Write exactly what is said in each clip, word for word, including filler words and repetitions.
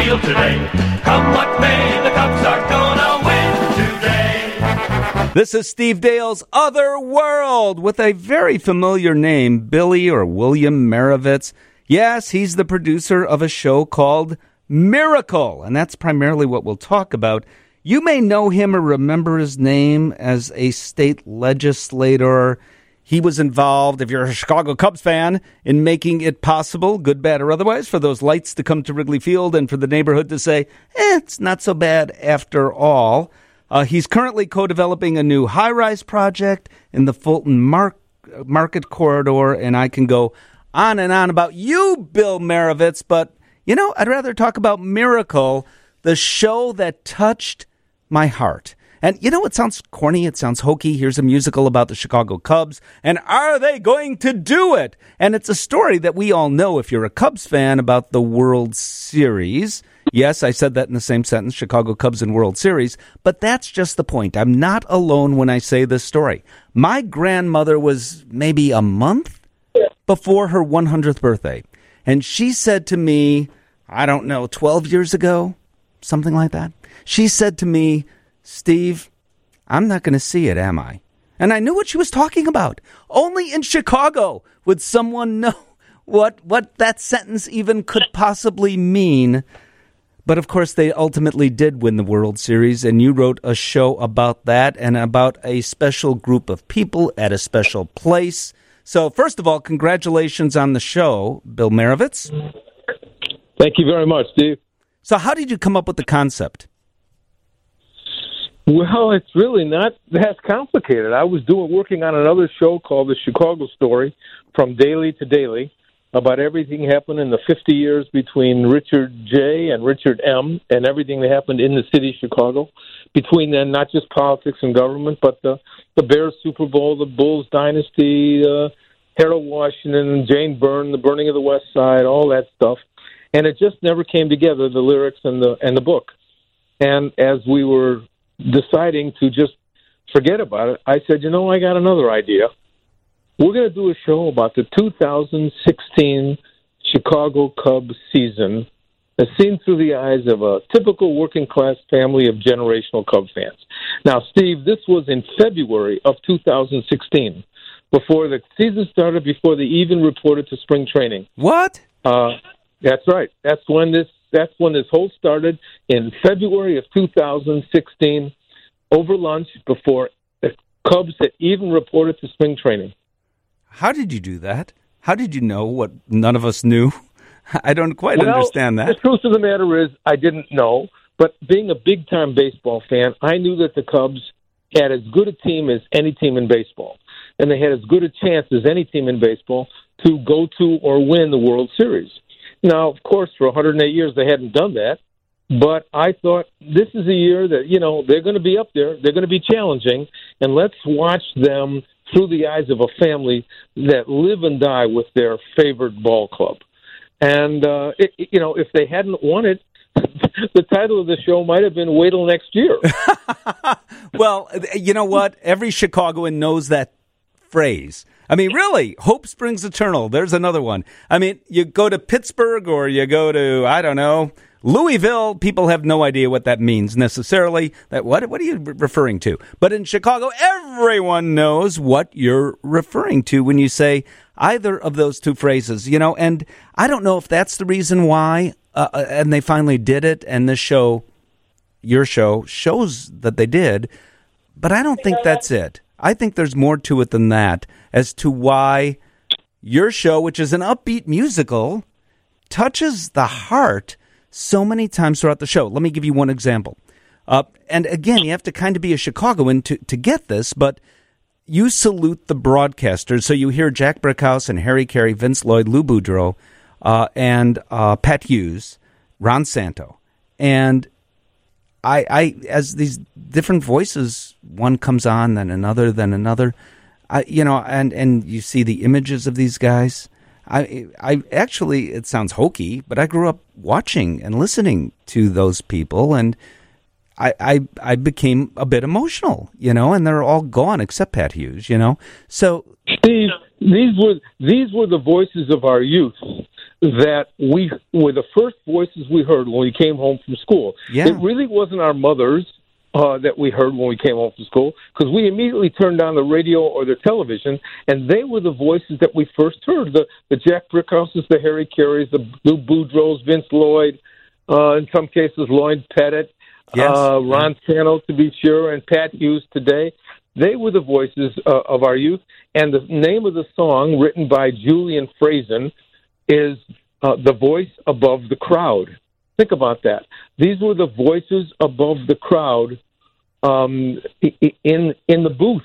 field today. Come what may, the Cubs are gonna win today. This is Steve Dale's Other World with a very familiar name, Billy or William Maravitz. Yes, he's the producer of a show called Miracle, and that's primarily what we'll talk about. You may know him or remember his name as a state legislator. He was involved, if you're a Chicago Cubs fan, in making it possible, good, bad, or otherwise, for those lights to come to Wrigley Field and for the neighborhood to say, eh, it's not so bad after all. Uh, he's currently co-developing a new high-rise project in the Fulton Mar- Market Corridor, and I can go on and on about you, Bill Maravitz, but, you know, I'd rather talk about Miracle, the show that touched my heart. And you know, it sounds corny, it sounds hokey. Here's a musical about the Chicago Cubs, and are they going to do it? And it's a story that we all know if you're a Cubs fan about the World Series. Yes, I said that in the same sentence, Chicago Cubs and World Series, but that's just the point. I'm not alone when I say this story. My grandmother was maybe a month before her one hundredth birthday, and she said to me, I don't know, twelve years ago, something like that. She said to me, Steve, I'm not going to see it, am I? And I knew what she was talking about. Only in Chicago would someone know what what that sentence even could possibly mean. But, of course, they ultimately did win the World Series, and you wrote a show about that and about a special group of people at a special place. So, first of all, congratulations on the show, Bill Maravitz. Thank you very much, Steve. So how did you come up with the concept? Well, it's really not that complicated. I was doing working on another show called The Chicago Story, From Daily to Daily, about everything happened in the fifty years between Richard J. and Richard M. and everything that happened in the city of Chicago. Between then, not just politics and government, but the, the Bears Super Bowl, the Bulls dynasty, uh, Harold Washington, Jane Byrne, the burning of the West Side, all that stuff. And it just never came together, the lyrics and the and the book. And as we were deciding to just forget about it, I said, you know, I got another idea. We're going to do a show about the two thousand sixteen Chicago Cubs season, as seen through the eyes of a typical working-class family of generational Cub fans. Now, Steve, this was in February of two thousand sixteen, before the season started, before they even reported to spring training. What? Uh, that's right. That's when this That's when this whole started, in February of two thousand sixteen, over lunch, before the Cubs had even reported to spring training. How did you do that? How did you know what none of us knew? I don't quite well, understand that. The truth of the matter is I didn't know, but being a big-time baseball fan, I knew that the Cubs had as good a team as any team in baseball, and they had as good a chance as any team in baseball to go to or win the World Series. Now, of course, for one hundred eight years, they hadn't done that. But I thought this is a year that, you know, they're going to be up there. They're going to be challenging. And let's watch them through the eyes of a family that live and die with their favorite ball club. And, uh, it, you know, if they hadn't won it, the title of the show might have been Wait Till Next Year. Well, you know what? Every Chicagoan knows that phrase. I mean, really, hope springs eternal. There's another one. I mean, you go to Pittsburgh or you go to, I don't know, Louisville, people have no idea what that means necessarily. That what what are you referring to? But in Chicago, everyone knows what you're referring to when you say either of those two phrases, you know, and I don't know if that's the reason why, uh, and they finally did it, and this show, your show, shows that they did, but I don't think that's it. I think there's more to it than that as to why your show, which is an upbeat musical, touches the heart so many times throughout the show. Let me give you one example. Uh, and again, you have to kind of be a Chicagoan to, to get this, but you salute the broadcasters. So you hear Jack Brickhouse and Harry Carey, Vince Lloyd, Lou Boudreau, uh, and uh, Pat Hughes, Ron Santo. And I, I, as these different voices, one comes on, then another, then another, I, you know, and, and you see the images of these guys. I, I actually, it sounds hokey, but I grew up watching and listening to those people, and I, I, I became a bit emotional, you know, and they're all gone except Pat Hughes, you know. So, Steve, these were these were the voices of our youth that we were the first voices we heard when we came home from school. Yeah. It really wasn't our mothers uh, that we heard when we came home from school, because we immediately turned on the radio or the television, and they were the voices that we first heard. The the Jack Brickhouses, the Harry Careys, the Lou Boudreaux, Vince Lloyd, uh, in some cases Lloyd Pettit, yes. uh, Ron Santo, to be sure, and Pat Hughes today. They were the voices uh, of our youth. And the name of the song, written by Julian Frazen, is uh, The Voice Above the Crowd. Think about that. These were the voices above the crowd um, in in the booth,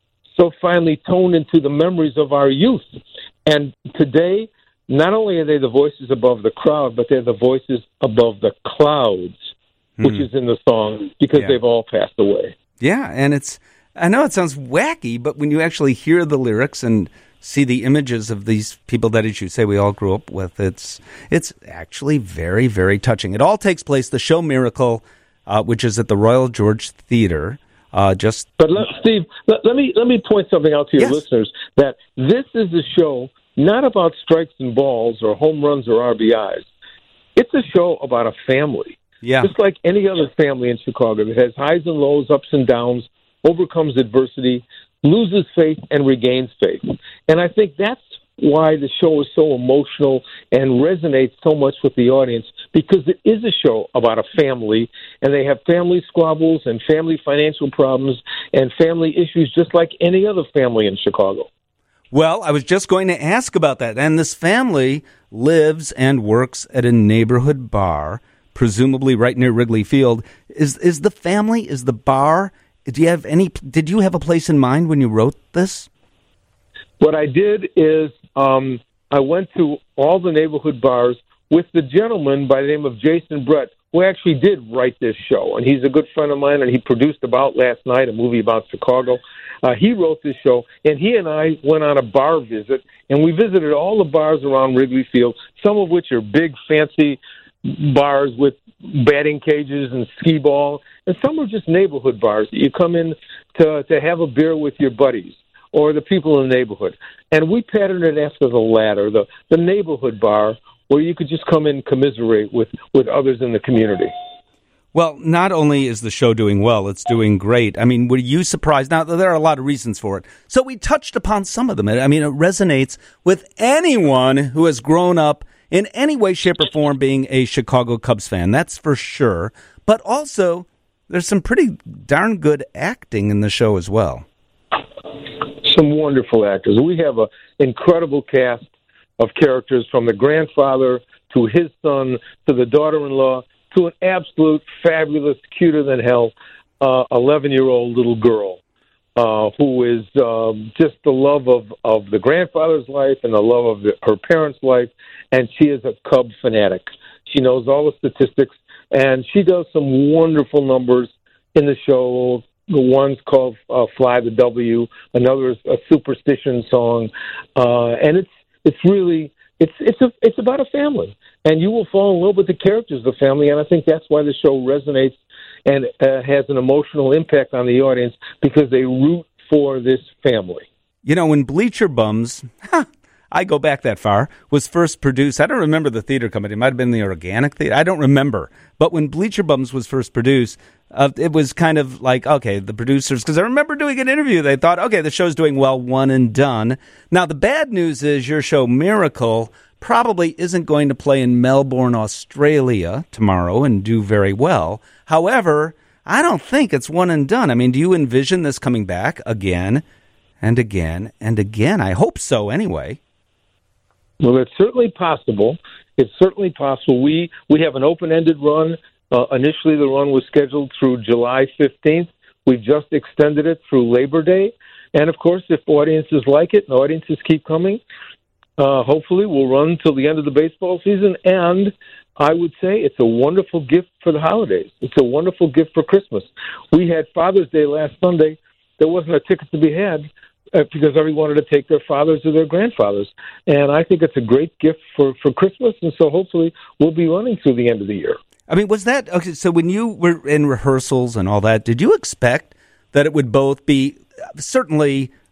so finely toned into the memories of our youth. And today, not only are they the voices above the crowd, but they're the voices above the clouds, hmm. which is in the song, because yeah. they've all passed away. Yeah, and it's, I know it sounds wacky, but when you actually hear the lyrics and see the images of these people that, as you say, we all grew up with, it's it's actually very, very touching. It all takes place, the show Miracle, uh, which is at the Royal George Theatre. Uh, just, but let, Steve, let, let me let me point something out to your yes. listeners, that this is a show not about strikes and balls or home runs or R B Is. It's a show about a family. Yeah. Just like any other family in Chicago that has highs and lows, ups and downs, overcomes adversity, loses faith, and regains faith. And I think that's why the show is so emotional and resonates so much with the audience, because it is a show about a family, and they have family squabbles and family financial problems and family issues just like any other family in Chicago. Well, I was just going to ask about that. And this family lives and works at a neighborhood bar, presumably right near Wrigley Field. Is is the family, is the bar, do you have any, did you have a place in mind when you wrote this? What I did is um, I went to all the neighborhood bars with the gentleman by the name of Jason Brett, who actually did write this show. And he's a good friend of mine, and he produced About Last Night, a movie about Chicago. Uh, he wrote this show, and he and I went on a bar visit, and we visited all the bars around Wrigley Field, some of which are big, fancy bars with batting cages and skee ball, and some are just neighborhood bars that you come in to to have a beer with your buddies or the people in the neighborhood. And we patterned it after the latter, the, the neighborhood bar, where you could just come in and commiserate with, with others in the community. Well, not only is the show doing well, it's doing great. I mean, were you surprised? Now, there are a lot of reasons for it. So we touched upon some of them. I mean, it resonates with anyone who has grown up in any way, shape, or form being a Chicago Cubs fan. That's for sure. But also, there's some pretty darn good acting in the show as well. Some wonderful actors. We have an incredible cast of characters, from the grandfather to his son to the daughter-in-law to an absolute fabulous, cuter than hell, uh, eleven-year-old little girl uh, who is um, just the love of, of the grandfather's life and the love of the, her parents' life, and she is a Cub fanatic. She knows all the statistics, and she does some wonderful numbers in the show. The one's called uh, Fly the W, another is a superstition song, uh, and it's it's really it's it's a it's about a family, and you will fall in love with the characters of the family, and I think that's why the show resonates and uh, has an emotional impact on the audience, because they root for this family. You know, when Bleacher Bums, huh, I go back that far, was first produced, I don't remember the theater company, it might have been the Organic Theater, I don't remember, but when Bleacher Bums was first produced, uh, it was kind of like, okay, the producers, because I remember doing an interview, they thought, okay, the show's doing well, one and done. Now, the bad news is your show, Miracle, probably isn't going to play in Melbourne, Australia tomorrow and do very well. However, I don't think it's one and done. I mean, do you envision this coming back again and again and again? I hope so anyway. Well, it's certainly possible. It's certainly possible. We we have an open-ended run. Uh, initially, the run was scheduled through July fifteenth. We've just extended it through Labor Day. And, of course, if audiences like it and audiences keep coming, uh, hopefully we'll run till the end of the baseball season. And I would say it's a wonderful gift for the holidays. It's a wonderful gift for Christmas. We had Father's Day last Sunday. There wasn't a ticket to be had, Uh, because everyone wanted to take their fathers or their grandfathers. And I think it's a great gift for, for Christmas, and so hopefully we'll be running through the end of the year. I mean, was that, okay, so when you were in rehearsals and all that, did you expect that it would both be certainly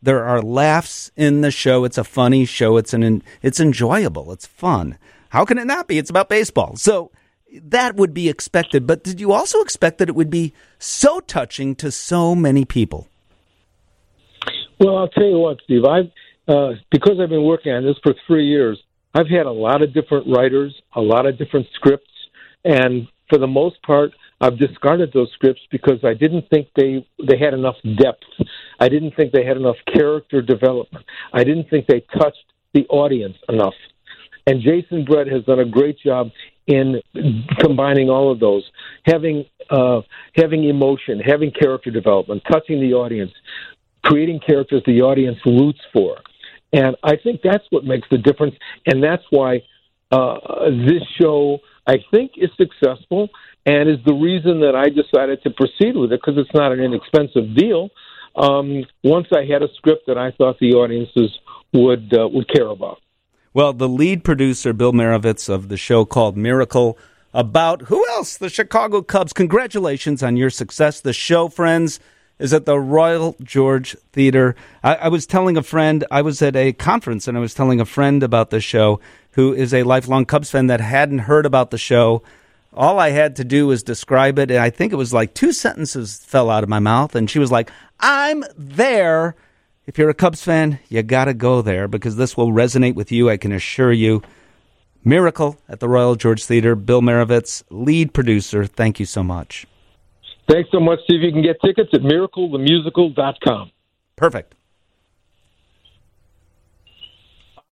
There are laughs in the show. It's a funny show. It's an it's enjoyable. It's fun. How can it not be? It's about baseball. So that would be expected. But did you also expect that it would be so touching to so many people? Well, I'll tell you what, Steve. I've uh, because I've been working on this for three years. I've had a lot of different writers, a lot of different scripts, and for the most part, I've discarded those scripts because I didn't think they they had enough depth. I didn't think they had enough character development. I didn't think they touched the audience enough. And Jason Brett has done a great job in combining all of those, having uh, having emotion, having character development, touching the audience, creating characters the audience roots for. And I think that's what makes the difference, and that's why uh, this show, I think, is successful and is the reason that I decided to proceed with it, because it's not an inexpensive deal. Um, once I had a script that I thought the audiences would uh, would care about. Well, the lead producer, Bill Marovitz, of the show called Miracle, about who else? The Chicago Cubs. Congratulations on your success. The show, friends, is at the Royal George Theater. I, I was telling a friend, I was at a conference, and I was telling a friend about the show who is a lifelong Cubs fan that hadn't heard about the show. All I had to do was describe it, and I think it was like two sentences fell out of my mouth, and she was like, I'm there. If you're a Cubs fan, you got to go there because this will resonate with you, I can assure you. Miracle at the Royal George Theater. Bill Marovitz, lead producer. Thank you so much. Thanks so much, Steve. You can get tickets at miracle the musical dot com. Perfect.